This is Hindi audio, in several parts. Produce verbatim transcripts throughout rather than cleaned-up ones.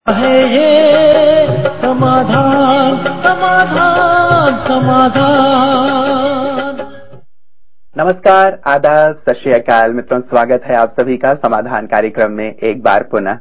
है ये समाधान समाधान समाधान। नमस्कार, आदाब, सत श्री अकाल मित्रों, स्वागत है आप सभी का समाधान कार्यक्रम में एक बार पुनः।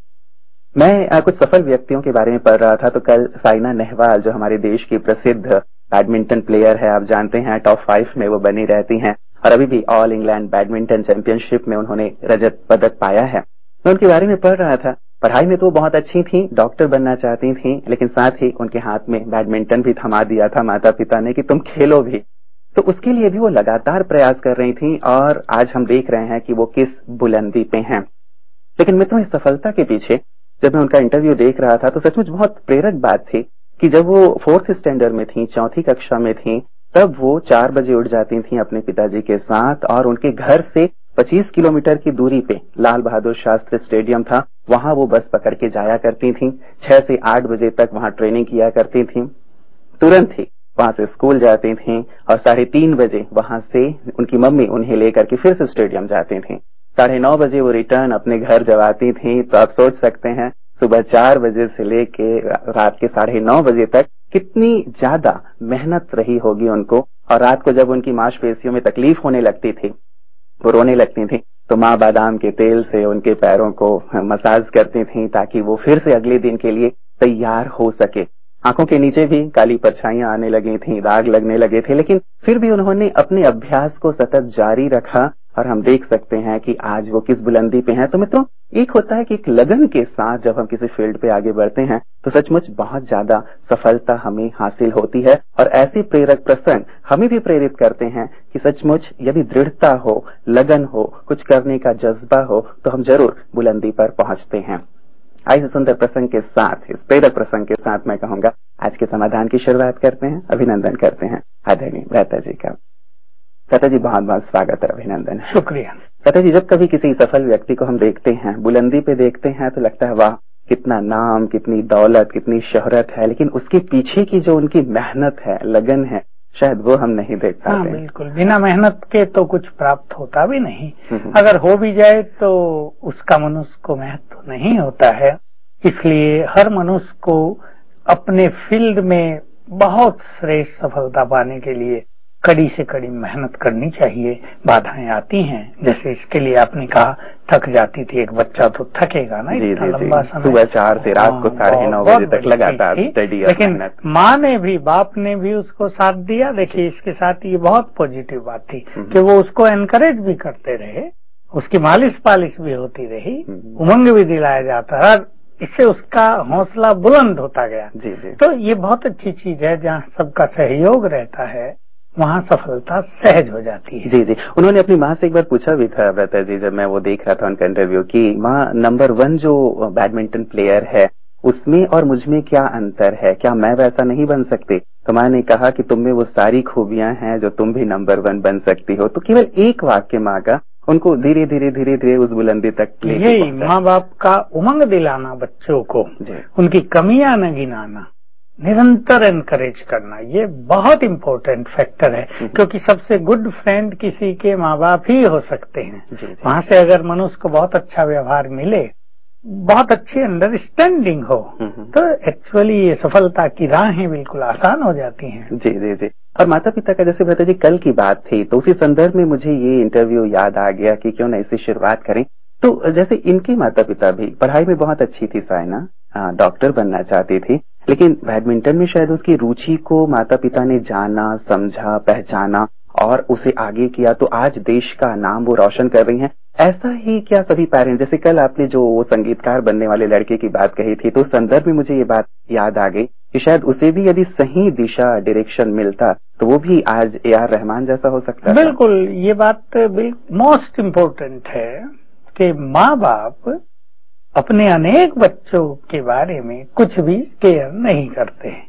मैं आ, कुछ सफल व्यक्तियों के बारे में पढ़ रहा था तो कल साइना नेहवाल जो हमारे देश की प्रसिद्ध बैडमिंटन प्लेयर है, आप जानते हैं टॉप फाइव में वो बनी रहती हैं और अभी भी ऑल इंग्लैंड बैडमिंटन चैंपियनशिप में उन्होंने रजत पदक पाया है। मैं उनके बारे में पढ़ रहा था। पढ़ाई में तो बहुत अच्छी थी, डॉक्टर बनना चाहती थी, लेकिन साथ ही उनके हाथ में बैडमिंटन भी थमा दिया था माता पिता ने कि तुम खेलो भी। तो उसके लिए भी वो लगातार प्रयास कर रही थी और आज हम देख रहे हैं कि वो किस बुलंदी पे हैं। लेकिन मित्रों, इस सफलता के पीछे जब मैं उनका इंटरव्यू देख रहा था तो सचमुच बहुत प्रेरक बात थी कि जब वो फोर्थ स्टैंडर्ड में थी, चौथी कक्षा में थी, तब वो चार बजे उठ जाती थी अपने पिताजी के साथ और उनके घर से पच्चीस किलोमीटर की दूरी पे लाल बहादुर शास्त्री स्टेडियम था, वहां वो बस पकड़ के जाया करती थी। छह से आठ बजे तक वहां ट्रेनिंग किया करती थी, तुरंत ही वहां से स्कूल जाती थी और साढ़े तीन बजे वहां से उनकी मम्मी उन्हें लेकर के फिर से स्टेडियम जाती थी। साढ़े नौ बजे वो रिटर्न अपने घर जब आती थी तो आप सोच सकते हैं सुबह चार बजे से लेके रात के साढ़े नौ बजे तक कितनी ज्यादा मेहनत रही होगी उनको। और रात को जब उनकी मांसपेशियों में तकलीफ होने लगती थी, वो रोने लगती थी, तो माँ बादाम के तेल से उनके पैरों को मसाज करती थी ताकि वो फिर से अगले दिन के लिए तैयार हो सके। आंखों के नीचे भी काली परछाइयां आने लगी थी, दाग लगने लगे थे, लेकिन फिर भी उन्होंने अपने अभ्यास को सतत जारी रखा और हम देख सकते हैं कि आज वो किस बुलंदी पे हैं। तो मित्रों, एक होता है कि एक लगन के साथ जब हम किसी फील्ड पे आगे बढ़ते हैं तो सचमुच बहुत ज्यादा सफलता हमें हासिल होती है और ऐसे प्रेरक प्रसंग हमें भी प्रेरित करते हैं कि सचमुच यदि दृढ़ता हो, लगन हो, कुछ करने का जज्बा हो तो हम जरूर बुलंदी पर पहुंचते हैं। इस सुंदर प्रसंग के साथ, इस प्रेरक प्रसंग के साथ मैं कहूंगा आज के समाधान की शुरुआत करते हैं। अभिनंदन करते हैं आदरणीय भ्राता जी का। भ्राता जी, बहुत बहुत स्वागत है, अभिनंदन। शुक्रिया। भ्राता जी, जब कभी किसी सफल व्यक्ति को हम देखते हैं, बुलंदी पे देखते हैं तो लगता है वाह, कितना नाम, कितनी दौलत, कितनी शोहरत है, लेकिन उसके पीछे की जो उनकी मेहनत है, लगन है, शायद वो हम नहीं देख पाते। हाँ, बिल्कुल। बिना मेहनत के तो कुछ प्राप्त होता भी नहीं। अगर हो भी जाए तो उसका मनुष्य को महत्व नहीं होता है। इसलिए हर मनुष्य को अपने फील्ड में बहुत श्रेष्ठ सफलता पाने के लिए कड़ी से कड़ी मेहनत करनी चाहिए। बाधाएं आती हैं, जैसे इसके लिए आपने कहा थक जाती थी, एक बच्चा तो थकेगा ना इतना लंबा समय, सुबह चार से रात को साढ़े नौ बजे तक लगातार स्टडी। लेकिन माँ ने भी, बाप ने भी उसको साथ दिया। देखिए, इसके साथ ये बहुत पॉजिटिव बात थी कि वो उसको एनकरेज भी करते रहे, उसकी मालिश पालिश भी होती रही, उमंग भी दिलाया जाता है, इससे उसका हौसला बुलंद होता गया। जी जी। तो ये बहुत अच्छी चीज है, जहाँ सबका सहयोग रहता है वहाँ सफलता सहज हो जाती है। जी जी। उन्होंने अपनी माँ से एक बार पूछा भी था भ्राता जी, जब मैं वो देख रहा था उनका इंटरव्यू, कि माँ, नंबर वन जो बैडमिंटन प्लेयर है उसमें और मुझ में क्या अंतर है, क्या मैं वैसा नहीं बन सकती? तो माँ ने कहा कि तुम में वो सारी खूबियां हैं जो तुम भी नंबर वन बन सकती हो। तो केवल एक वाक्य माँ का उनको धीरे धीरे धीरे धीरे उस बुलंदी तक लेके पहुंचा। यही माँ बाप का उमंग दिलाना बच्चों को, उनकी कमियां न गिनाना, निरंतर एनकरेज करना, ये बहुत इम्पोर्टेंट फैक्टर है। क्योंकि सबसे गुड फ्रेंड किसी के माँ बाप ही हो सकते हैं। वहाँ से अगर मनुष्य को बहुत अच्छा व्यवहार मिले, बहुत अच्छी अंडरस्टैंडिंग हो, तो एक्चुअली ये सफलता की राहें बिल्कुल आसान हो जाती हैं। जी जी जी। और माता पिता का, जैसे भ्राता जी कल की बात थी तो उसी संदर्भ में मुझे ये इंटरव्यू याद आ गया कि क्यों न इससे शुरुआत करें। तो जैसे इनके माता पिता भी, पढ़ाई में बहुत अच्छी थी साइना, डॉक्टर बनना चाहती थी, लेकिन बैडमिंटन में शायद उसकी रुचि को माता पिता ने जाना, समझा, पहचाना और उसे आगे किया, तो आज देश का नाम वो रोशन कर रही हैं। ऐसा ही क्या सभी पेरेंट्स, जैसे कल आपने जो वो संगीतकार बनने वाले लड़के की बात कही थी, तो उस संदर्भ में मुझे ये बात याद आ गई कि शायद उसे भी यदि सही दिशा, डायरेक्शन मिलता तो वो भी आज ए आर रहमान जैसा हो सकता है। बिल्कुल, ये बात मोस्ट इम्पोर्टेंट है कि माँ बाप अपने अनेक बच्चों के बारे में कुछ भी केयर नहीं करते हैं,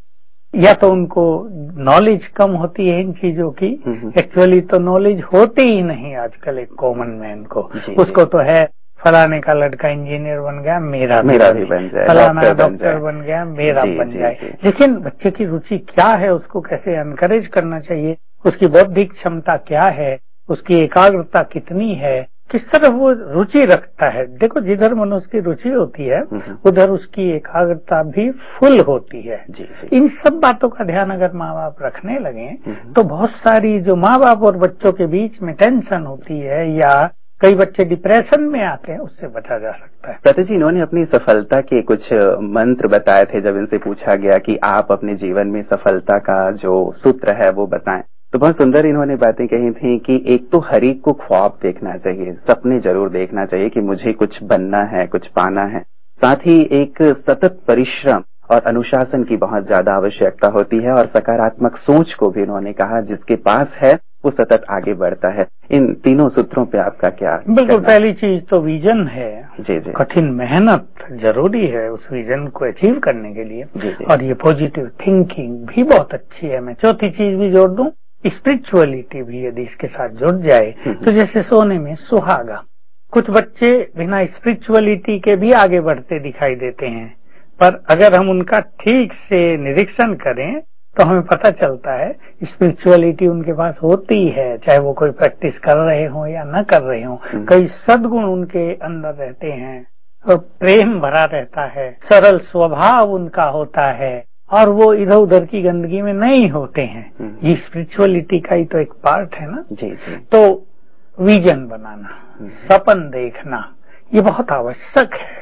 या तो उनको नॉलेज कम होती है इन चीजों की। एक्चुअली तो नॉलेज होती ही नहीं आजकल एक कॉमन मैन को। उसको तो है फलाने का लड़का इंजीनियर बन गया, मेरा मेरा भी बन जाए, फलाना डॉक्टर बन गया, मेरा बन जाए। लेकिन बच्चे की रुचि क्या है, उसको कैसे एनकरेज करना चाहिए, उसकी बौद्धिक क्षमता क्या है, उसकी एकाग्रता कितनी है, किस तरह वो रुचि रखता है। देखो, जिधर मनुष्य की रुचि होती है उधर उसकी एकाग्रता भी फुल होती है। जी, जी। इन सब बातों का ध्यान अगर माँ बाप रखने लगे तो बहुत सारी जो माँ बाप और बच्चों के बीच में टेंशन होती है या कई बच्चे डिप्रेशन में आते हैं, उससे बचा जा सकता है। प्रति जी, इन्होंने अपनी सफलता के कुछ मंत्र बताए थे जब इनसे पूछा गया कि आप अपने जीवन में सफलता का जो सूत्र है वो बताएं, तो बहुत सुंदर इन्होंने बातें कही थी कि एक तो हर एक को ख्वाब देखना चाहिए, सपने जरूर देखना चाहिए कि मुझे कुछ बनना है, कुछ पाना है। साथ ही एक सतत परिश्रम और अनुशासन की बहुत ज्यादा आवश्यकता होती है और सकारात्मक सोच को भी इन्होंने कहा जिसके पास है वो सतत आगे बढ़ता है। इन तीनों सूत्रों पे आपका क्या? बिल्कुल, पहली चीज तो विजन है। जी जी। कठिन मेहनत जरूरी है उस विजन को अचीव करने के लिए। जी जी। और ये पॉजिटिव थिंकिंग भी बहुत अच्छी है। मैं चौथी चीज भी जोड़ दूं, स्पिरिचुअलिटी भी यदि इसके साथ जुड़ जाए तो जैसे सोने में सुहागा। कुछ बच्चे बिना स्पिरिचुअलिटी के भी आगे बढ़ते दिखाई देते हैं, पर अगर हम उनका ठीक से निरीक्षण करें तो हमें पता चलता है स्पिरिचुअलिटी उनके पास होती है, चाहे वो कोई प्रैक्टिस कर रहे हो या न कर रहे हो। कई सद्गुण उनके अंदर रहते हैं, और प्रेम भरा रहता है, सरल स्वभाव उनका होता है और वो इधर उधर की गंदगी में नहीं होते हैं। ये स्पिरिचुअलिटी का ही तो एक पार्ट है ना। जी जी। तो विजन बनाना, सपन देखना, ये बहुत आवश्यक है।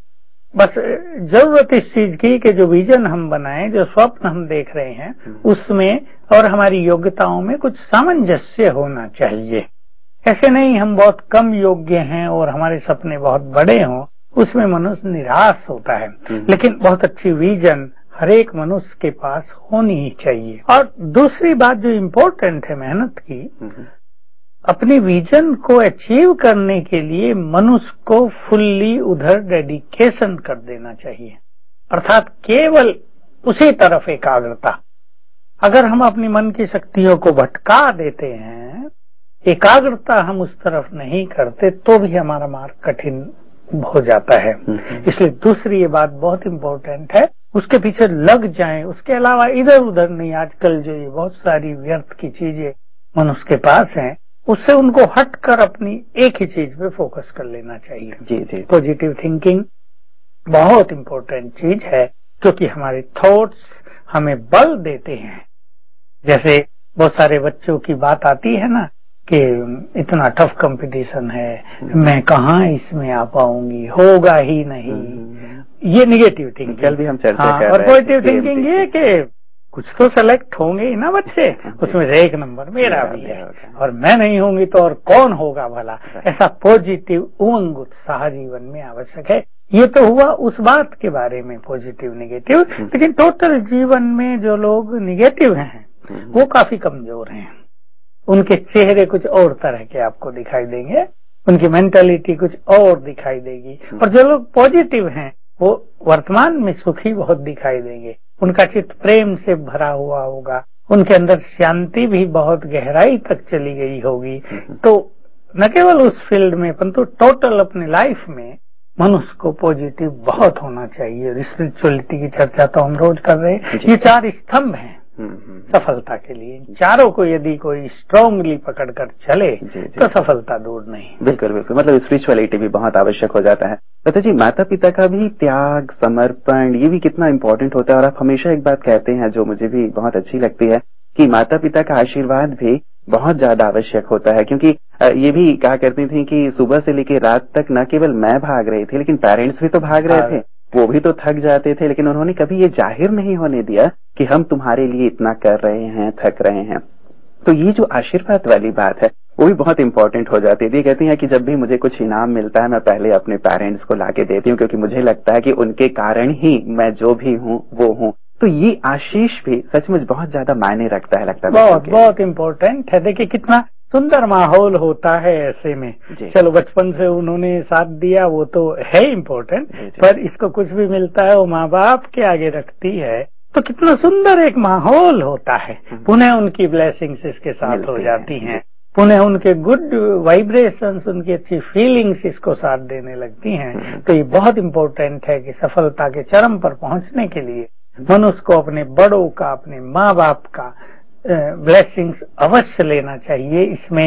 बस जरूरत इस चीज की कि जो विजन हम बनाएं, जो स्वप्न हम देख रहे हैं, उसमें और हमारी योग्यताओं में कुछ सामंजस्य होना चाहिए। ऐसे नहीं हम बहुत कम योग्य हैं और हमारे सपने बहुत बड़े हों, उसमें मनुष्य निराश होता है। लेकिन बहुत अच्छी विजन हर एक मनुष्य के पास होनी ही चाहिए। और दूसरी बात जो इम्पोर्टेंट है मेहनत की, अपने विजन को अचीव करने के लिए मनुष्य को फुल्ली उधर डेडिकेशन कर देना चाहिए, अर्थात केवल उसी तरफ एकाग्रता। अगर हम अपनी मन की शक्तियों को भटका देते हैं, एकाग्रता हम उस तरफ नहीं करते, तो भी हमारा मार्ग कठिन हो जाता है। इसलिए दूसरी ये बात बहुत इम्पोर्टेंट है, उसके पीछे लग जाएं। उसके अलावा इधर उधर नहीं। आजकल जो ये बहुत सारी व्यर्थ की चीजें मनुष्य के पास हैं, उससे उनको हटकर अपनी एक ही चीज पे फोकस कर लेना चाहिए। जी जी। पॉजिटिव थिंकिंग बहुत इम्पोर्टेंट चीज है, क्योंकि हमारे थॉट्स हमें बल देते हैं। जैसे बहुत सारे बच्चों की बात आती है ना कि इतना टफ कंपटीशन है, मैं कहाँ इसमें आ पाऊंगी, होगा ही नहीं। ये निगेटिव थिंकिंग। कल भी हम चर्चा हाँ, कर और रहे पॉजिटिव थिंकिंग ये कि कुछ तो सेलेक्ट होंगे ही ना बच्चे, उसमें से एक नंबर मेरा भी है और मैं नहीं होंगी तो और कौन होगा भला। ऐसा पॉजिटिव उमंग उत्साह जीवन में आवश्यक है। ये तो हुआ उस बात के बारे में पॉजिटिव निगेटिव, लेकिन टोटल जीवन में जो लोग निगेटिव हैं वो काफी कमजोर हैं। उनके चेहरे कुछ और तरह के आपको दिखाई देंगे, उनकी मेंटालिटी कुछ और दिखाई देगी। और जो लोग पॉजिटिव हैं वो वर्तमान में सुखी बहुत दिखाई देंगे। उनका चित्त प्रेम से भरा हुआ होगा, उनके अंदर शांति भी बहुत गहराई तक चली गई होगी। तो न केवल उस फील्ड में परंतु टोटल अपने लाइफ में मनुष्य को पॉजिटिव बहुत होना चाहिए। स्पिरिचुअलिटी की चर्चा तो हम रोज कर रहे हैं। ये चार स्तंभ हैं सफलता के लिए। चारों को यदि कोई स्ट्रांगली पकड़कर चले तो सफलता दूर नहीं। बिल्कुल बिल्कुल, मतलब स्पिरिचुअलिटी भी बहुत आवश्यक हो जाता है। पता जी, माता पिता का भी त्याग, समर्पण, ये भी कितना इम्पोर्टेंट होता है। और आप हमेशा एक बात कहते हैं जो मुझे भी बहुत अच्छी लगती है कि माता पिता का आशीर्वाद भी बहुत ज्यादा आवश्यक होता है। क्योंकि ये भी कहा करती थी कि सुबह से लेकर रात तक न केवल मैं भाग रही थी, लेकिन पेरेंट्स भी तो भाग रहे थे, वो भी तो थक जाते थे, लेकिन उन्होंने कभी ये जाहिर नहीं होने दिया कि हम तुम्हारे लिए इतना कर रहे हैं, थक रहे हैं। तो ये जो आशीर्वाद वाली बात है वो भी बहुत इंपॉर्टेंट हो जाती है। ये कहती हैं कि जब भी मुझे कुछ इनाम मिलता है मैं पहले अपने पेरेंट्स को लाके देती हूँ, क्योंकि मुझे लगता है कि उनके कारण ही मैं जो भी हूँ वो हूँ। तो ये आशीष भी सचमुच बहुत ज्यादा मायने रखता है, लगता है बहुत बहुत इम्पोर्टेंट है। देखिए कितना सुंदर माहौल होता है ऐसे में। चलो बचपन से उन्होंने साथ दिया वो तो है इम्पोर्टेंट, पर इसको कुछ भी मिलता है वो माँ बाप के आगे रखती है तो कितना सुंदर एक माहौल होता है। पुनः उनकी ब्लेसिंग्स इसके साथ हो जाती हैं, पुनः उनके गुड वाइब्रेशंस, उनकी अच्छी फीलिंग्स इसको साथ देने लगती हैं। तो ये बहुत इम्पोर्टेंट है कि सफलता के चरम पर पहुंचने के लिए मनुष्य को अपने बड़ों का, अपने माँ बाप का ब्लेसिंग्स अवश्य लेना चाहिए। इसमें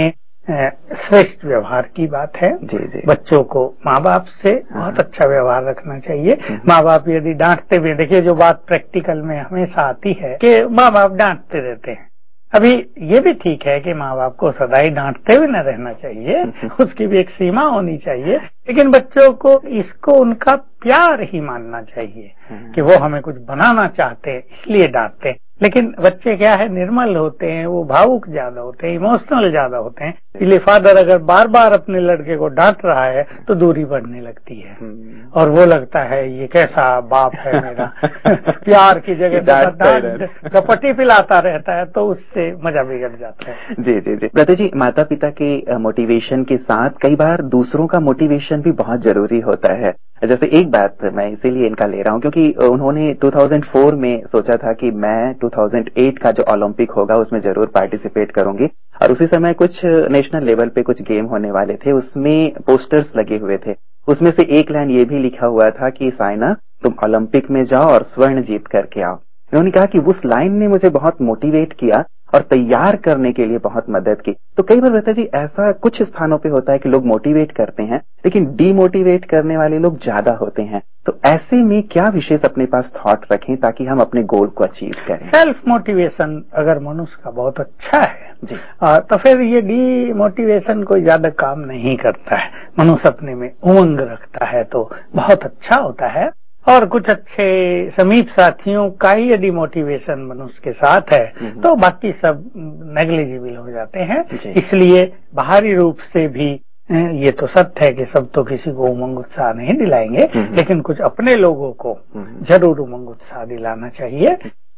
श्रेष्ठ व्यवहार की बात है। जी, जी। बच्चों को माँ बाप से बहुत अच्छा व्यवहार रखना चाहिए। माँ बाप यदि डांटते भी, देखिए जो बात प्रैक्टिकल में हमेशा आती है कि माँ बाप डांटते रहते हैं। अभी ये भी ठीक है कि माँ बाप को सदा ही डांटते हुए न रहना चाहिए, उसकी भी एक सीमा होनी चाहिए, लेकिन बच्चों को इसको उनका प्यार ही मानना चाहिए कि वो हमें कुछ बनाना चाहते हैं इसलिए डांटते हैं। लेकिन बच्चे क्या है, निर्मल होते हैं, वो भावुक ज्यादा होते हैं, इमोशनल ज्यादा होते हैं, इसलिए फादर अगर बार बार अपने लड़के को डांट रहा है तो दूरी बढ़ने लगती है और वो लगता है ये कैसा बाप है मेरा प्यार की जगह डांट कपटी पिलाता रहता है, तो उससे मजा बिगड़ जाता है। जी जी जी ब्रदर जी, माता पिता के मोटिवेशन के साथ कई बार दूसरों का मोटिवेशन भी बहुत जरूरी होता है। जैसे एक बात मैं इसीलिए इनका ले रहा हूँ क्योंकि उन्होंने दो हज़ार चार में सोचा था कि मैं दो हज़ार आठ का जो ओलंपिक होगा उसमें जरूर पार्टिसिपेट करूंगी, और उसी समय कुछ नेशनल लेवल पे कुछ गेम होने वाले थे, उसमें पोस्टर्स लगे हुए थे। उसमें से एक लाइन ये भी लिखा हुआ था कि साइना तुम ओलंपिक में जाओ और स्वर्ण जीत करके आओ। उन्होंने कहा कि उस लाइन ने मुझे बहुत मोटिवेट किया और तैयार करने के लिए बहुत मदद की। तो कई बार रहता जी ऐसा कुछ स्थानों पे होता है कि लोग मोटिवेट करते हैं लेकिन डीमोटिवेट करने वाले लोग ज्यादा होते हैं, तो ऐसे में क्या विशेष अपने पास थॉट रखें ताकि हम अपने गोल को अचीव करें? सेल्फ मोटिवेशन अगर मनुष्य का बहुत अच्छा है जी, आ, तो फिर ये डीमोटिवेशन कोई ज्यादा काम नहीं करता है। मनुष्य अपने में उमंग रखता है तो बहुत अच्छा होता है, और कुछ अच्छे समीप साथियों का ही यदि मोटिवेशन मनुष्य के साथ है तो बाकी सब नेग्लिजिबल हो जाते हैं। इसलिए बाहरी रूप से भी ये तो सत्य है कि सब तो किसी को उमंग उत्साह नहीं दिलाएंगे, लेकिन कुछ अपने लोगों को जरूर उमंग उत्साह दिलाना चाहिए।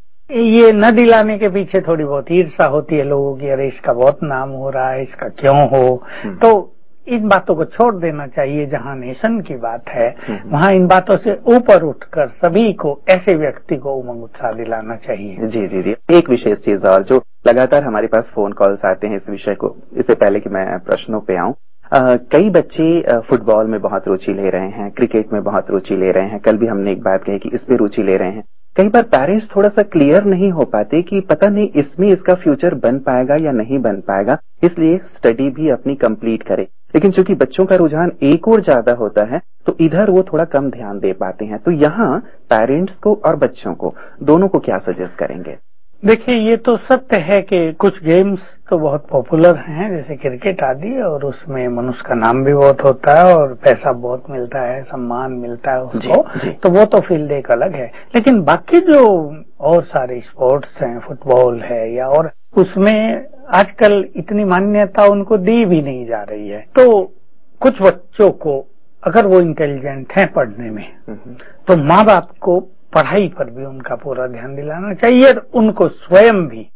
ये न दिलाने के पीछे थोड़ी बहुत ईर्ष्या होती है लोगों की, अरे इसका बहुत नाम हो रहा है, इसका क्यों हो, तो इन बातों को छोड़ देना चाहिए। जहाँ नेशन की बात है वहाँ इन बातों से ऊपर उठकर सभी को, ऐसे व्यक्ति को उमंग उत्साह दिलाना चाहिए। जी जी जी एक विशेष चीज और जो लगातार हमारे पास फोन कॉल्स आते हैं इस विषय को, इससे पहले कि मैं प्रश्नों पे आऊं, कई बच्चे फुटबॉल में बहुत रुचि ले रहे हैं, क्रिकेट में बहुत रुचि ले रहे हैं, कल भी हमने एक बात कही कि इस पे रुचि ले रहे हैं। कई बार पेरेंट्स थोड़ा सा क्लियर नहीं हो पाते कि पता नहीं इसमें इसका फ्यूचर बन पाएगा या नहीं बन पाएगा, इसलिए स्टडी भी अपनी कंप्लीट करे। लेकिन चूंकि बच्चों का रुझान एक और ज्यादा होता है तो इधर वो थोड़ा कम ध्यान दे पाते हैं, तो यहाँ पेरेंट्स को और बच्चों को दोनों को क्या सजेस्ट करेंगे? देखिए ये तो सत्य है कि कुछ गेम्स तो बहुत पॉपुलर हैं जैसे क्रिकेट आदि, और उसमें मनुष्य का नाम भी बहुत होता है और पैसा बहुत मिलता है, सम्मान मिलता है उसको, जी, जी। तो वो तो फील्ड एक अलग है। लेकिन बाकी जो और सारे स्पोर्ट्स हैं, फुटबॉल है या और, उसमें आजकल इतनी मान्यता उनको दी भी नहीं जा रही है। तो कुछ बच्चों को अगर वो इंटेलिजेंट हैं पढ़ने में तो माँ बाप को पढ़ाई पर भी उनका पूरा ध्यान दिलाना चाहिए, और उनको स्वयं भी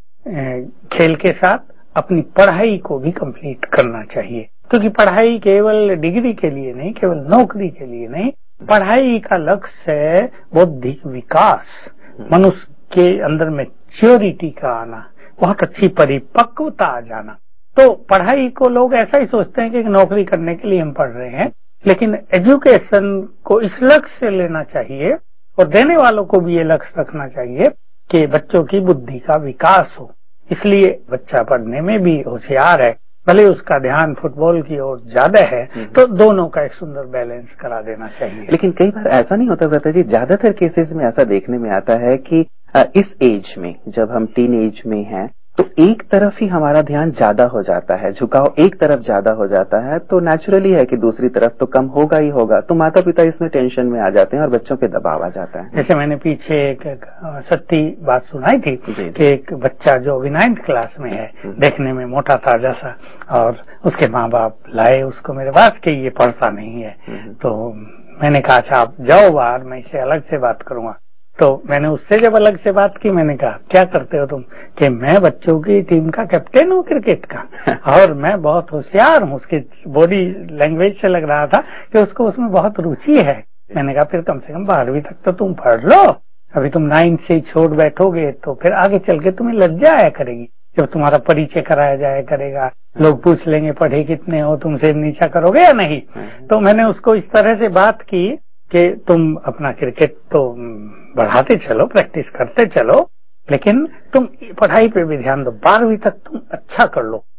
खेल के साथ अपनी पढ़ाई को भी कंप्लीट करना चाहिए। क्योंकि पढ़ाई केवल डिग्री के लिए नहीं, केवल नौकरी के लिए नहीं, पढ़ाई का लक्ष्य है बौद्धिक विकास, मनुष्य के अंदर मैच्योरिटी का आना, बहुत अच्छी परिपक्वता आ जाना। तो पढ़ाई को लोग ऐसा ही सोचते हैं कि नौकरी करने के लिए हम पढ़ रहे हैं, लेकिन एजुकेशन को इस लक्ष्य से लेना चाहिए और देने वालों को भी ये लक्ष्य रखना चाहिए कि बच्चों की बुद्धि का विकास हो। इसलिए बच्चा पढ़ने में भी होशियार है, भले उसका ध्यान फुटबॉल की ओर ज्यादा है, तो दोनों का एक सुंदर बैलेंस करा देना चाहिए। लेकिन कई बार ऐसा नहीं होता ब्रता जी, ज्यादातर केसेस में ऐसा देखने में आता है कि इस एज में जब हम टीन एज में हैं तो एक तरफ ही हमारा ध्यान ज्यादा हो जाता है, झुकाव एक तरफ ज्यादा हो जाता है, तो नेचुरली है कि दूसरी तरफ तो कम होगा ही होगा, तो माता पिता इसमें टेंशन में आ जाते हैं और बच्चों पे दबाव आ जाता है। जैसे मैंने पीछे एक सच्ची बात सुनाई थी कि एक बच्चा जो अभी नाइन्थ क्लास में है, देखने में मोटा ताजा सा, और उसके माँ बाप लाए उसको मेरे पास कि ये पढ़ता नहीं है। तो मैंने कहा अच्छा आप जाओ बाहर, मैं इससे अलग से बात करूंगा। तो मैंने उससे जब अलग से बात की, मैंने कहा क्या करते हो तुम? कि मैं बच्चों की टीम का कैप्टन हूँ क्रिकेट का, और मैं बहुत होशियार हूँ। उसकी बॉडी लैंग्वेज से लग रहा था कि उसको उसमें बहुत रुचि है। मैंने कहा फिर कम से कम बारहवीं तक तो तुम पढ़ लो, अभी तुम नाइन्थ से ही छोड़ बैठोगे तो फिर आगे चल के तुम्हें लज्जा आया करेगी, जब तुम्हारा परिचय कराया जाया करेगा, लोग पूछ लेंगे पढ़े कितने हो, तुमसे नीचा करोगे या नहीं। तो मैंने उसको इस तरह से बात की कि तुम अपना क्रिकेट तो बढ़ाते चलो, प्रैक्टिस करते चलो, लेकिन तुम पढ़ाई पे भी ध्यान दो, बारहवीं तक तुम अच्छा कर लो,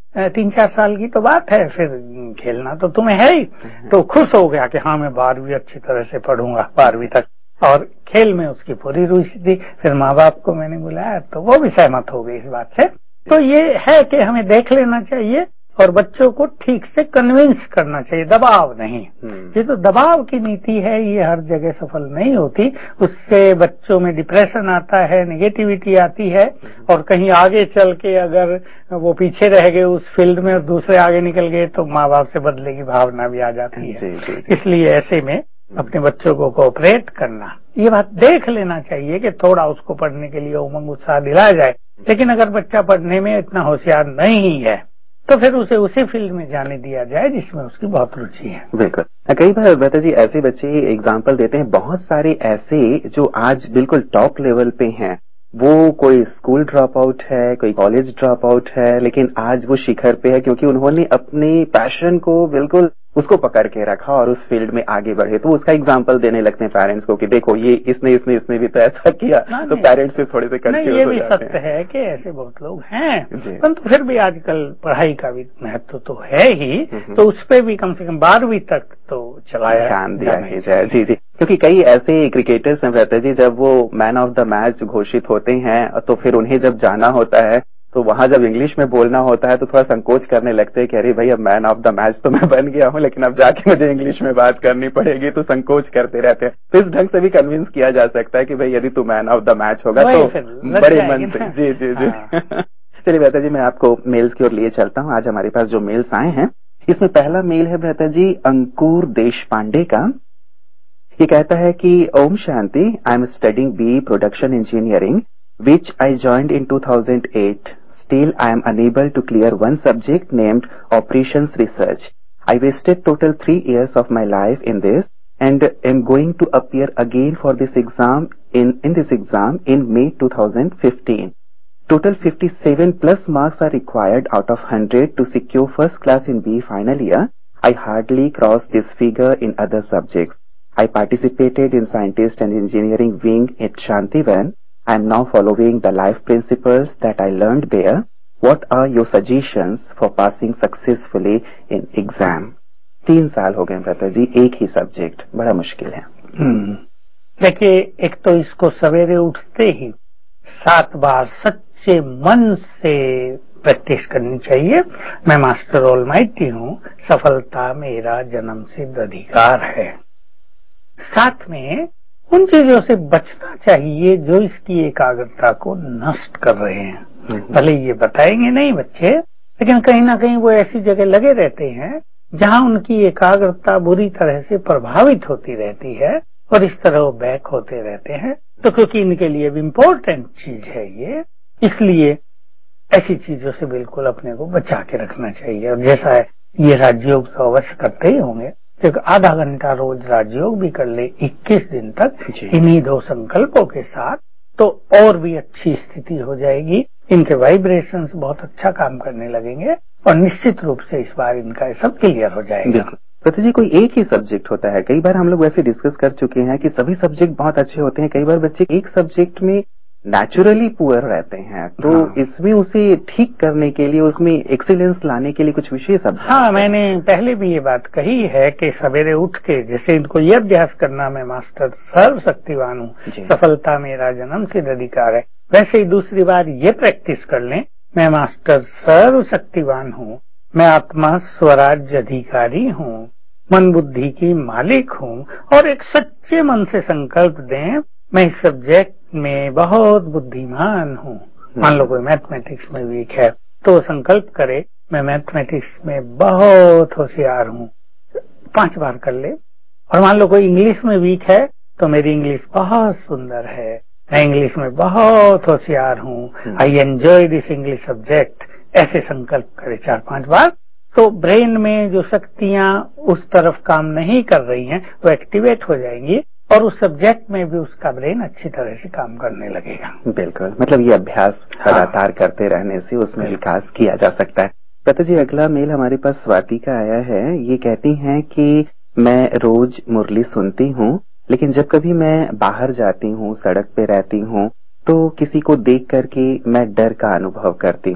तीन चार साल की तो बात है, फिर खेलना तो तुम्हें है ही। तो खुश हो गया कि हाँ मैं बारहवीं अच्छी तरह से पढ़ूंगा बारहवीं तक, और खेल में उसकी पूरी रुचि थी। फिर माँ बाप को मैंने बुलाया तो वो भी सहमत हो गई इस बात से। तो ये है कि हमें देख लेना चाहिए और बच्चों को ठीक से कन्विंस करना चाहिए, दबाव नहीं। ये तो दबाव की नीति है, ये हर जगह सफल नहीं होती। उससे बच्चों में डिप्रेशन आता है, नेगेटिविटी आती है, और कहीं आगे चल के अगर वो पीछे रह गए उस फील्ड में और दूसरे आगे निकल गए तो माँ बाप से बदले की भावना भी आ जाती है। इसलिए ऐसे में अपने बच्चों को कोऑपरेट करना, ये बात देख लेना चाहिए कि थोड़ा उसको पढ़ने के लिए उमंग उत्साह दिलाया जाए। लेकिन अगर बच्चा पढ़ने में इतना होशियार नहीं है तो फिर उसे उसी फील्ड में जाने दिया जाए जिसमें उसकी बहुत रुचि है। बिल्कुल। कई बार बेहतर जी ऐसे बच्चे एग्जाम्पल देते हैं, बहुत सारे ऐसे जो आज बिल्कुल टॉप लेवल पे हैं, वो कोई स्कूल ड्रॉप आउट है, कोई कॉलेज ड्रॉप आउट है, लेकिन आज वो शिखर पे है क्योंकि उन्होंने अपने पैशन को बिल्कुल उसको पकड़ के रखा और उस फील्ड में आगे बढ़े। तो उसका एग्जाम्पल देने लगते हैं पेरेंट्स को कि देखो ये इसने इसने इसने भी तो ऐसा किया। तो पेरेंट्स भी थोड़े से कंफ्यूज हो जाते हैं। ये भी सत्य है कि ऐसे बहुत लोग हैं, परंतु फिर भी आजकल पढ़ाई का भी महत्व तो है ही, तो उस पर भी कम से कम बारहवीं तक तो चलाया ध्यान दिया ही जाए। जी जी, क्योंकि कई ऐसे क्रिकेटर्स हैं भ्राता जी, जब वो मैन ऑफ द मैच घोषित होते हैं तो फिर उन्हें जब जाना होता है तो वहां जब इंग्लिश में बोलना होता है तो थोड़ा संकोच करने लगते हैं कि अरे भाई अब मैन ऑफ द मैच तो मैं बन गया हूं, लेकिन अब जाके मुझे इंग्लिश में बात करनी पड़ेगी, तो संकोच करते रहते हैं। तो इस ढंग से भी कन्विंस किया जा सकता है कि भाई यदि तू मैन ऑफ द मैच होगा तो बड़े मन से। जी जी जी। चलिए भ्राता जी, मैं आपको मेल्स की ओर लिए चलता हूँ। आज हमारे पास जो मेल्स आए हैं इसमें पहला मेल है भ्राता जी अंकुर देश पांडे का। ये कहता है कि ओम शांति, I am studying B production engineering which I joined in two thousand eight. Still, I am unable to clear one subject named Operations Research. I wasted total three years of my life in this and am going to appear again for this exam in, in this exam in May two thousand fifteen. Total fifty-seven plus marks are required out of one hundred to secure first class in B final year. I hardly crossed this figure in other subjects. I participated in Scientist and Engineering wing at Shantivan. I am now following the life principles that I learned there. What are your suggestions for passing successfully in exam? तीन साल हो गए भ्राता जी, एक ही सब्जेक्ट, बड़ा मुश्किल है। देखिए, एक तो इसको सवेरे उठते ही सात बार सच्चे मन से प्रैक्टिस करनी चाहिए। मैं मास्टर ऑलमाइटी हूँ, सफलता मेरा जन्म सिद्ध अधिकार है। साथ में उन चीजों से बचना चाहिए जो इसकी एकाग्रता को नष्ट कर रहे हैं। भले ये बताएंगे नहीं बच्चे, लेकिन कहीं ना कहीं वो ऐसी जगह लगे रहते हैं जहां उनकी एकाग्रता बुरी तरह से प्रभावित होती रहती है और इस तरह वो बैक होते रहते हैं। तो क्योंकि इनके लिए भी इम्पोर्टेंट चीज है ये, इसलिए ऐसी चीजों से बिल्कुल अपने को बचा के रखना चाहिए। और जैसा है ये राजयोग तो अवश्य करते ही होंगे, तो आधा घंटा रोज राजयोग भी कर ले इक्कीस दिन तक इन्हीं दो संकल्पों के साथ, तो और भी अच्छी स्थिति हो जाएगी। इनके वाइब्रेशंस बहुत अच्छा काम करने लगेंगे और निश्चित रूप से इस बार इनका सब क्लियर हो जाएगा। भ्राता जी, कोई एक ही सब्जेक्ट होता है? कई बार हम लोग वैसे डिस्कस कर चुके हैं कि सभी सब्जेक्ट बहुत अच्छे होते हैं, कई बार बच्चे एक सब्जेक्ट में नेचुरली पुअर रहते हैं, तो हाँ। इसमें उसे ठीक करने के लिए, उसमें एक्सीलेंस लाने के लिए कुछ विशेष अभ्यास? हाँ, मैंने पहले भी ये बात कही है कि सवेरे उठ के जैसे इनको ये अभ्यास करना, मैं मास्टर सर्वशक्तिवान हूँ, सफलता मेरा जन्म सिद्ध अधिकार है, वैसे ही दूसरी बार ये प्रैक्टिस कर लें, मैं मास्टर सर्वशक्तिवान हूँ, मैं आत्मा स्वराज्य अधिकारी हूँ, मन बुद्धि की मालिक हूँ, और एक सच्चे मन से संकल्प दें मैं इस सब्जेक्ट में बहुत बुद्धिमान हूँ। मान लो कोई मैथमेटिक्स में वीक है तो संकल्प करे मैं मैथमेटिक्स में बहुत होशियार हूँ, पांच बार कर ले। और मान लो कोई इंग्लिश में वीक है तो मेरी इंग्लिश बहुत सुंदर है, मैं इंग्लिश में बहुत होशियार हूँ, I enjoy this English subject, ऐसे संकल्प करे चार पांच बार। तो ब्रेन में जो शक्तियां उस तरफ काम नहीं कर रही हैं वो एक्टिवेट हो जाएंगी और उस सब्जेक्ट में भी उसका ब्रेन अच्छी तरह से काम करने लगेगा। बिल्कुल, मतलब ये अभ्यास लगातार हाँ। करते रहने से उसमें विकास किया जा सकता है। भ्राता जी, अगला मेल हमारे पास स्वाति का आया है। ये कहती हैं कि मैं रोज मुरली सुनती हूँ, लेकिन जब कभी मैं बाहर जाती हूँ, सड़क पे रहती हूँ, तो किसी को देख करके मैं डर का अनुभव करती हूँ।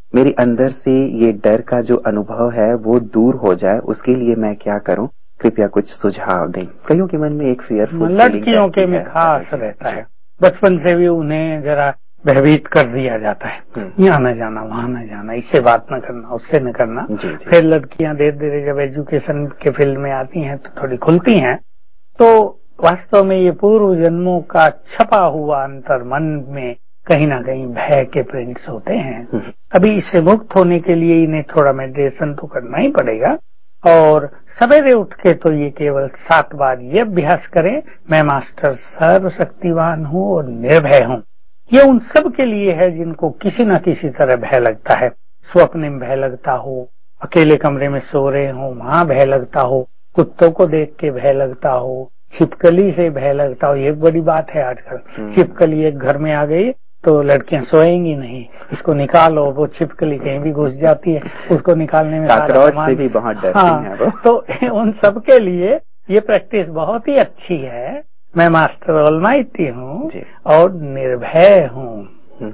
मेरे अंदर से ये डर का जो अनुभव है वो दूर हो जाए, उसके लिए मैं क्या करूं? कृपया कुछ सुझाव दें। कईयों के मन में एक फियरफुल लड़कियों के में खास रहता है, बचपन से भी उन्हें जरा भयभीत कर दिया जाता है, यहाँ न जाना, वहां न जाना, इससे बात न करना, उससे न करना। जी, जी। फिर लड़कियां धीरे धीरे जब एजुकेशन के फील्ड में आती हैं तो थोड़ी खुलती हैं, तो वास्तव में ये पूर्व जन्मों का छपा हुआ अंतर मन में कहीं ना कहीं भय के प्रिंट्स होते हैं। अभी इससे मुक्त होने के लिए इन्हें थोड़ा मेडिटेशन तो करना ही पड़ेगा, और सवेरे उठ के तो ये केवल सात बार ये अभ्यास करें, मैं मास्टर सर्वशक्तिवान हूँ और निर्भय हूँ। ये उन सब के लिए है जिनको किसी न किसी तरह भय लगता है। स्वप्न में भय लगता हो, अकेले कमरे में सो रहे हो वहां भय लगता हो, कुत्तों को देख के भय लगता हो, छिपकली से भय लगता हो। ये बड़ी बात है आजकल, छिपकली एक घर में आ गई तो लड़कियां सोएंगी नहीं, इसको निकालो, वो छिपकली कहीं भी घुस जाती है, उसको निकालने में सारा सामान भी बहुत डरती हाँ, है वो। तो उन सब के लिए ये प्रैक्टिस बहुत ही अच्छी है। मैं मास्टर ऑलमाइटी हूँ और निर्भय हूँ।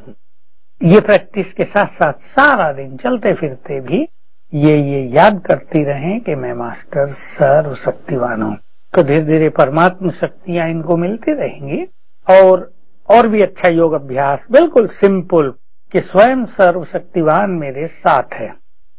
ये प्रैक्टिस के साथ साथ सारा दिन चलते फिरते भी ये ये याद करती रहें कि मैं मास्टर सर्वशक्तिवान हूँ, तो धीरे धीरे परमात्म शक्तियाँ इनको मिलती रहेंगी। और और भी अच्छा योग अभ्यास बिल्कुल सिंपल कि स्वयं सर्वशक्तिवान मेरे साथ है,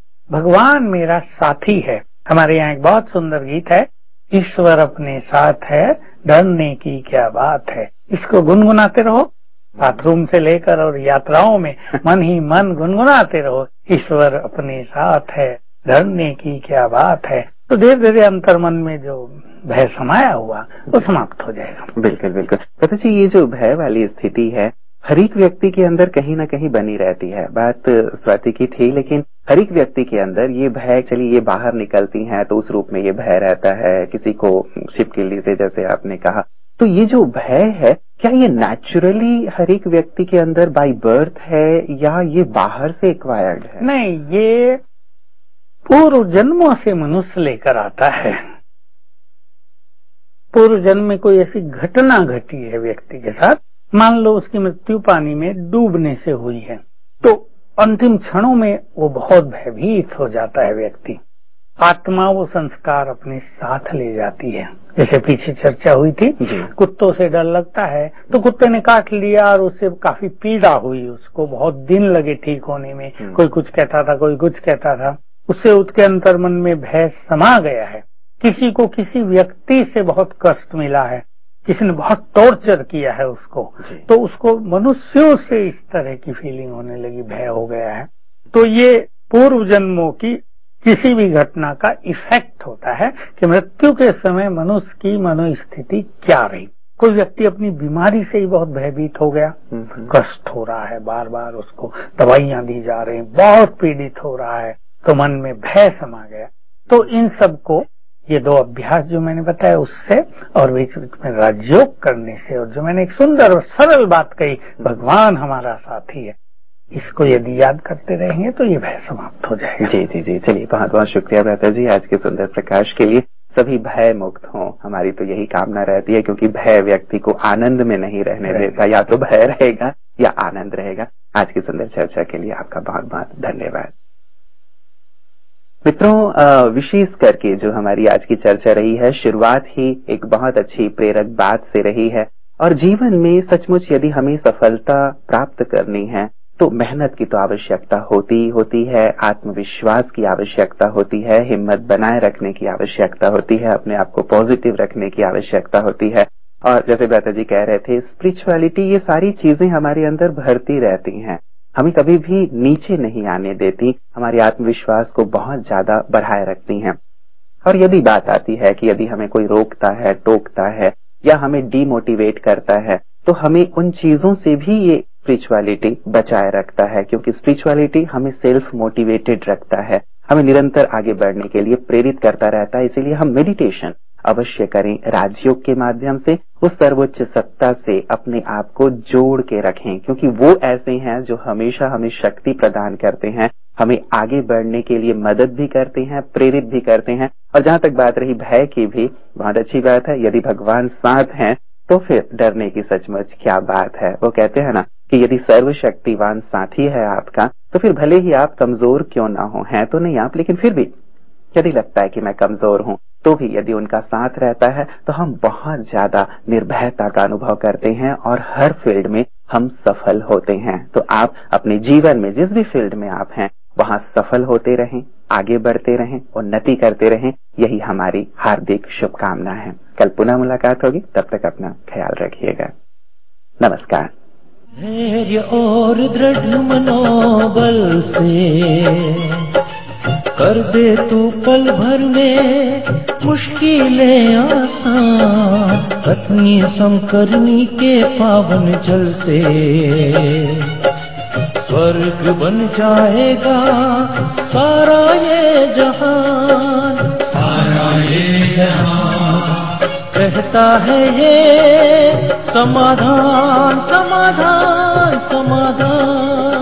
भगवान मेरा साथी है। हमारे यहाँ एक बहुत सुंदर गीत है, ईश्वर अपने साथ है, डरने की क्या बात है। इसको गुनगुनाते रहो, बाथरूम से लेकर और यात्राओं में मन ही मन गुनगुनाते रहो, ईश्वर अपने साथ है, डरने की क्या बात है। तो धीरे धीरे अंतर मन में जो भय समाया हुआ वो समाप्त हो जाएगा। बिल्कुल बिल्कुल। पता जी, ये जो भय वाली स्थिति है हर एक व्यक्ति के अंदर कहीं ना कहीं बनी रहती है। बात स्वाति की थी, लेकिन हर एक व्यक्ति के अंदर ये भय, चलिए ये बाहर निकलती हैं तो उस रूप में ये भय रहता है, किसी को छिपकली से जैसे आपने कहा। तो ये जो भय है क्या ये नेचुरली हर एक व्यक्ति के अंदर बाय बर्थ है या ये बाहर से एक्वायर्ड है? नहीं, ये पूर्व जन्मों से मनुष्य लेकर आता है। पूर्व जन्म में कोई ऐसी घटना घटी है व्यक्ति के साथ, मान लो उसकी मृत्यु पानी में डूबने से हुई है, तो अंतिम क्षणों में वो बहुत भयभीत हो जाता है व्यक्ति। आत्मा वो संस्कार अपने साथ ले जाती है। जैसे पीछे चर्चा हुई थी, कुत्तों से डर लगता है तो कुत्ते ने काट लिया और उससे काफी पीड़ा हुई, उसको बहुत दिन लगे ठीक होने में। कोई कुछ कहता था, कोई कुछ कहता था, उससे उसके अंतर मन में भय समा गया है। किसी को किसी व्यक्ति से बहुत कष्ट मिला है, किसी ने बहुत टॉर्चर किया है उसको, तो उसको मनुष्यों से इस तरह की फीलिंग होने लगी, भय हो गया है। तो ये पूर्व जन्मों की किसी भी घटना का इफेक्ट होता है कि मृत्यु के समय मनुष्य की मनोस्थिति क्या रही। कोई व्यक्ति अपनी बीमारी से ही बहुत भयभीत हो गया, कष्ट हो रहा है, बार बार उसको दवाइयां दी जा रही, बहुत पीड़ित हो रहा है, तो मन में भय समा गया। तो इन सब को ये दो अभ्यास जो मैंने बताया उससे और बीच बीच में राजयोग करने से, और जो मैंने एक सुंदर और सरल बात कही, भगवान हमारा साथी है, इसको यदि याद करते रहेंगे तो ये भय समाप्त हो जाएगा। जी जी जी, चलिए बहुत बहुत शुक्रिया बेहतर जी आज के सुंदर प्रकाश के लिए। सभी भय मुक्त हों, हमारी तो यही कामना रहती है, क्योंकि भय व्यक्ति को आनंद में नहीं रहने देता, या तो भय रहेगा या आनंद रहेगा। आज की सुंदर चर्चा के लिए आपका बहुत बहुत धन्यवाद। मित्रों, विशेष करके जो हमारी आज की चर्चा रही है, शुरुआत ही एक बहुत अच्छी प्रेरक बात से रही है, और जीवन में सचमुच यदि हमें सफलता प्राप्त करनी है तो मेहनत की तो आवश्यकता होती ही होती है, आत्मविश्वास की आवश्यकता होती है, हिम्मत बनाए रखने की आवश्यकता होती है, अपने आप को पॉजिटिव रखने की आवश्यकता होती है। और जैसे बेहतर जी कह रहे थे, स्पिरिचुअलिटी, ये सारी चीजें हमारे अंदर भरती रहती हैं, हमें कभी भी नीचे नहीं आने देती, हमारे आत्मविश्वास को बहुत ज्यादा बढ़ाए रखती हैं। और यदि बात आती है कि यदि हमें कोई रोकता है, टोकता है या हमें डीमोटिवेट करता है, तो हमें उन चीजों से भी ये स्पिरिचुअलिटी बचाए रखता है, क्योंकि स्पिरिचुअलिटी हमें सेल्फ मोटिवेटेड रखता है, हमें निरंतर आगे बढ़ने के लिए प्रेरित करता रहता है। इसीलिए हम मेडिटेशन अवश्य करें, राजयोग के माध्यम से उस सर्वोच्च सत्ता से अपने आप को जोड़ के रखें, क्योंकि वो ऐसे हैं जो हमेशा हमें शक्ति प्रदान करते हैं, हमें आगे बढ़ने के लिए मदद भी करते हैं, प्रेरित भी करते हैं। और जहां तक बात रही भय की भी, बहुत अच्छी बात है, यदि भगवान साथ हैं तो फिर डरने की सचमुच क्या बात है। वो कहते हैं ना, कि यदि सर्वशक्तिवान साथी है आपका तो फिर भले ही आप कमजोर क्यों ना हो, हैं तो नहीं आप, लेकिन फिर भी यदि लगता है कि मैं कमजोर हूं तो भी यदि उनका साथ रहता है तो हम बहुत ज्यादा निर्भयता का अनुभव करते हैं और हर फील्ड में हम सफल होते हैं। तो आप अपने जीवन में जिस भी फील्ड में आप हैं वहां सफल होते रहें, आगे बढ़ते रहें, उन्नति करते रहें, यही हमारी हार्दिक शुभकामना है। कल पुनः मुलाकात होगी, तब तक अपना ख्याल रखिएगा। नमस्कार। धैर्य और दृढ़ मनोबल से कर दे तू पल भर में मुश्किलें आसान, पत्नी समकरणी के पावन जल से स्वर्ग बन जाएगा सारा ये जहान, सारा ये जहान। कहता है ये समाधान समाधान समाधान।